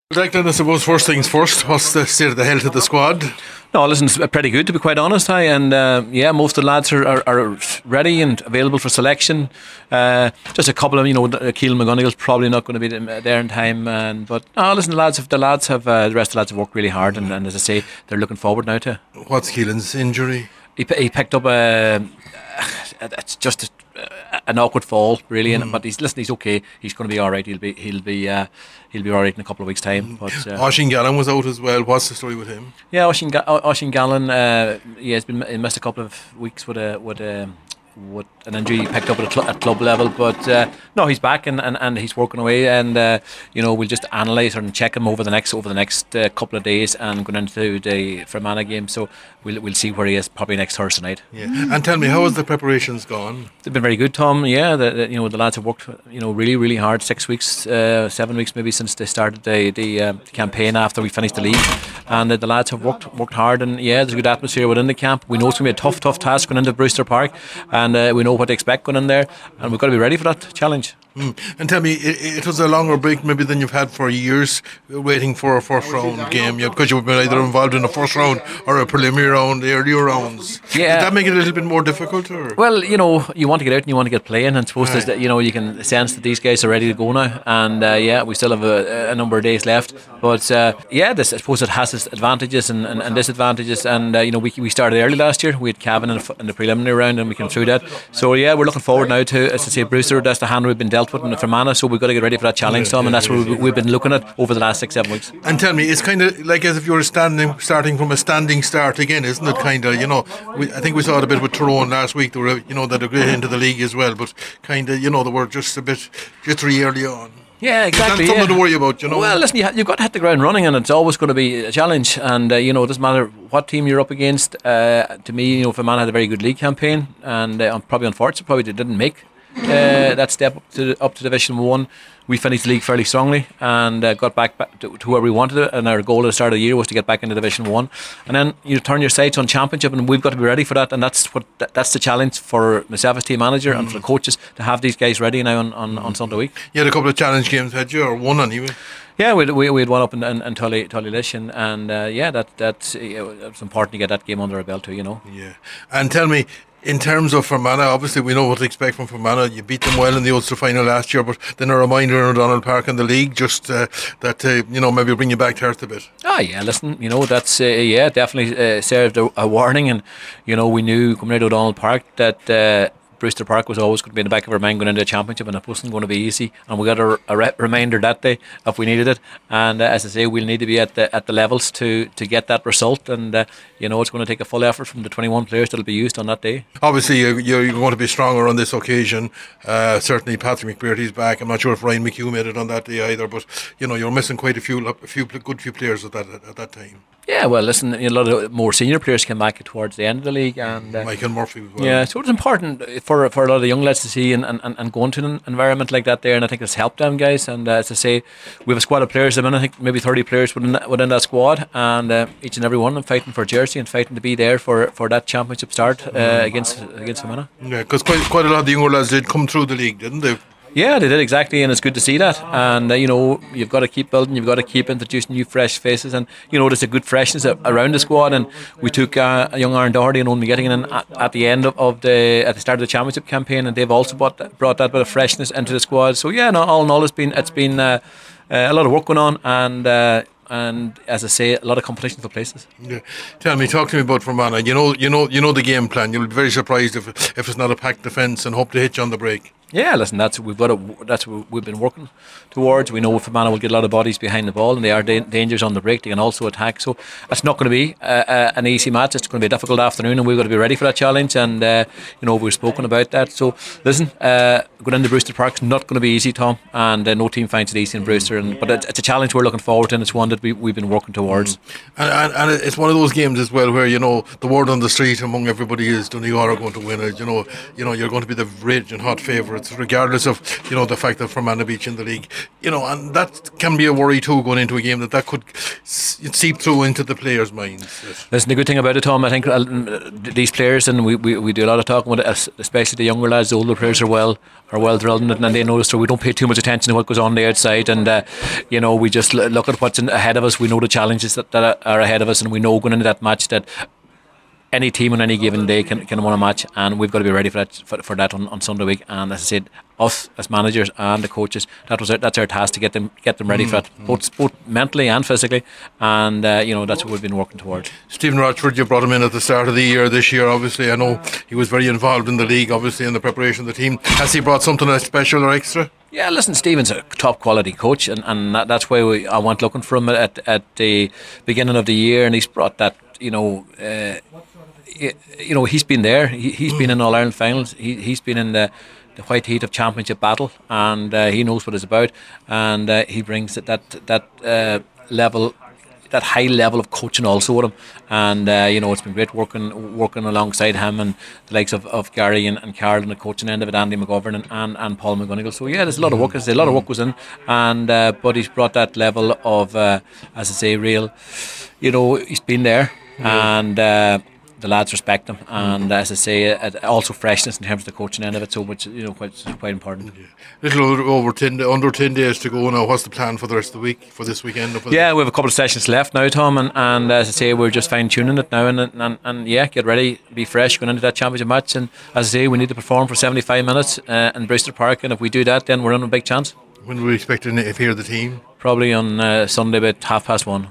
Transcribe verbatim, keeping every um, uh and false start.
Declan, I suppose first things first, what's the state of the health of the squad? No, listen, it's pretty good to be quite honest, I and uh, yeah, most of the lads are, are, are ready and available for selection. Uh, just a couple of, you know, Keelan McGonagall's probably not going to be there in time, and but no, listen, the lads have the lads have uh, the rest of the lads have worked really hard, and, and as I say, they're looking forward now to. What's Keelan's injury? He, he picked up a. It's just a, an awkward fall, really. Mm. And, but he's listen. He's okay. He's going to be all right. He'll be. He'll be. Uh, he'll be all right in a couple of weeks' time. But uh, Oisín Gallen was out as well. What's the story with him? Yeah, Oisín, Ga- Oisín Gallen. Uh, yeah, he's been he missed a couple of weeks with a with a. with an injury he picked up at, a cl- at club level, but uh, no, he's back and, and, and he's working away, and uh, you know, we'll just analyse and check him over the next over the next uh, couple of days and going into the Fermanagh game. So we'll we'll see where he is probably next Thursday night. Yeah, and tell me, how has the preparations gone? They've been very good, Tom. Yeah, the, the, you know, the lads have worked, you know, really really hard. Six weeks, uh, seven weeks maybe since they started the the, uh, the campaign after we finished the league, and uh, the lads have worked worked hard. And yeah, there's a good atmosphere within the camp. We know it's going to be a tough tough task going into Brewster Park, and uh, we know what to expect going in there, and we've got to be ready for that challenge. Mm. And tell me, it, it was a longer break maybe than you've had for years, waiting for a first round game, yeah, because you've been either involved in a first round or a preliminary round, the earlier rounds. Yeah. Did that make it a little bit more difficult? Or? Well, you know, you want to get out and you want to get playing, and suppose right. that, you know, you can sense that these guys are ready to go now, and uh, yeah, we still have a, a number of days left, but uh, yeah, this I suppose it has its advantages and, and, and disadvantages, and uh, you know, we we started early last year. We had Cavan in, in the preliminary round, and we came through that. So yeah, we're looking forward now to, as I say, Brewster. That's the hand we've been dealt with in the Fermanagh, so we've got to get ready for that challenge, yeah, Tom, and yeah, that's what yeah, we've, we've been looking at over the last six, seven weeks. And tell me, it's kind of like as if you were standing, starting from a standing start again, isn't it? Kind of, you know, we, I think we saw it a bit with Tyrone last week. They were, you know, that agreed into the league as well, but kind of, you know, they were just a bit jittery early on. Yeah, exactly. That's something yeah. to worry about, you know. Well, listen, you ha- you've got to hit the ground running, and it's always going to be a challenge. And uh, you know, it doesn't matter what team you're up against. Uh, to me, you know, Fermanagh had a very good league campaign, and uh, probably unfortunate, probably they didn't make uh, that step up to up to Division One. We finished the league fairly strongly and uh, got back, back to, to where we wanted it, and our goal at the start of the year was to get back into Division One. And then you turn your sights on Championship, and we've got to be ready for that. And that's what that's the challenge for myself as team manager mm. and for the coaches to have these guys ready now on, on, on Sunday week. You had a couple of challenge games, had you, or one anyway? Yeah, we we we had one up in, in, in Tully Tullylish, and, and uh, yeah, that that's it's important to get that game under our belt too, you know. Yeah, and tell me, in terms of Fermanagh, obviously we know what to expect from Fermanagh. You beat them well in the Ulster final last year, but then a reminder in O'Donnell Park in the league, just uh, that uh, you know, maybe bring you back to earth a bit. Ah, yeah, listen, you know, that's uh, yeah, definitely uh, served a, a warning, and you know, we knew coming out of O'Donnell Park that Uh, Brewster Park was always going to be in the back of our mind going into a championship, and it wasn't going to be easy. And we got a, a re- reminder that day if we needed it. And uh, as I say, we'll need to be at the at the levels to, to get that result. And uh, you know, it's going to take a full effort from the twenty-one players that'll be used on that day. Obviously, you're, you're going to be stronger on this occasion. Uh, certainly, Patrick McBrearty's back. I'm not sure if Ryan McHugh made it on that day either, but you know, you're missing quite a few a few good few players at that at that time. Yeah, well, listen, a lot of more senior players came back towards the end of the league, and uh, Michael Murphy as well. Yeah, so it's important for for a lot of the young lads to see and, and, and go into an environment like that there, and I think it's helped them guys. And uh, as I say, we have a squad of players. I mean, I think maybe thirty players within that, within that squad, and uh, each and every one of them fighting for jersey and fighting to be there for, for that championship start uh, mm. against against Fermanagh. Yeah, because quite quite a lot of the younger lads did come through the league, didn't they? Yeah, they did exactly, and it's good to see that. And uh, you know, you've got to keep building, you've got to keep introducing new fresh faces, and you know, there's a good freshness around the squad. And we took uh, a young Aaron Doherty and Owen McGettigan in at, at the end of, of the at the start of the championship campaign, and they've also brought that, brought that bit of freshness into the squad. So yeah, no, all in all, it's been it's been uh, uh, a lot of work going on, and. Uh, And as I say, a lot of competition for places. Yeah. Tell me, talk to me about Fermanagh. You know, you know, you know the game plan. You'll be very surprised if if it's not a packed defence, and hope to hit you on the break. Yeah, listen, that's we've got. A, that's what we've been working towards. We know Fermanagh will get a lot of bodies behind the ball, and they are da- dangerous on the break. They can also attack. So it's not going to be uh, uh, an easy match. It's going to be a difficult afternoon, and we've got to be ready for that challenge. And uh, you know, we've spoken about that. So listen, uh, going into Brewster Park's not going to be easy, Tom. And uh, no team finds it easy in Brewster. And but it's, it's a challenge we're looking forward to, and it's one that we we've been working towards. Mm. And, and and it's one of those games as well where you know the word on the street among everybody is Donegal are going to win it. You know, you know you're going to be the raging hot favourites. favourites, regardless of, you know, the fact that Fermanagh beat in the league. You know, and that can be a worry too going into a game, that that could seep through into the players' minds. Yes. Listen, the good thing about it, Tom, I think uh, these players, and we, we, we do a lot of talking about it, especially the younger lads, the older players are well are well drilled in it, and they notice that we don't pay too much attention to what goes on the outside, and uh, you know, we just look at what's in, ahead of us. We know the challenges that, that are ahead of us, and we know going into that match that any team on any given day can, can win a match, and we've got to be ready for that for, for that on, on Sunday week. And as I said, us as managers and the coaches, that was our, that's our task, to get them get them ready mm, for that, mm. both both mentally and physically. And uh, you know, that's what we've been working towards. Stephen Rochford, you brought him in at the start of the year this year. Obviously, I know he was very involved in the league, obviously in the preparation of the team. Has he brought something special or extra? Yeah, listen, Stephen's a top quality coach, and, and that, that's why we, I went looking for him at at the beginning of the year, and he's brought that, you know. Uh, You know, he's been there. He, he's been in All Ireland finals. He, he's been in the, the white heat of championship battle, and uh, he knows what it's about. And uh, he brings that that that uh, level, that high level of coaching also with him. And uh, you know, it's been great working working alongside him and the likes of, of Gary and, and Carl on the coaching end of it, Andy McGovern and, and, and Paul McGonigal. So yeah, there's a lot of work. There's a lot of work was in, and uh, but he's brought that level of, uh, as I say, real. You know, he's been there, yeah. and. Uh, The lads respect him, and as I say, also freshness in terms of the coaching end of it, so which, you know, quite quite important. Yeah. Little over ten, under ten days to go now. What's the plan for the rest of the week, for this weekend? Yeah, we have a couple of sessions left now, Tom, and, and as I say, we're just fine tuning it now, and, and and yeah, get ready, be fresh going into that championship match. And as I say, we need to perform for seventy-five minutes uh, in Brewster Park, and if we do that, then we're in a big chance. When are we expecting to hear the team? Probably on uh, Sunday about half past one.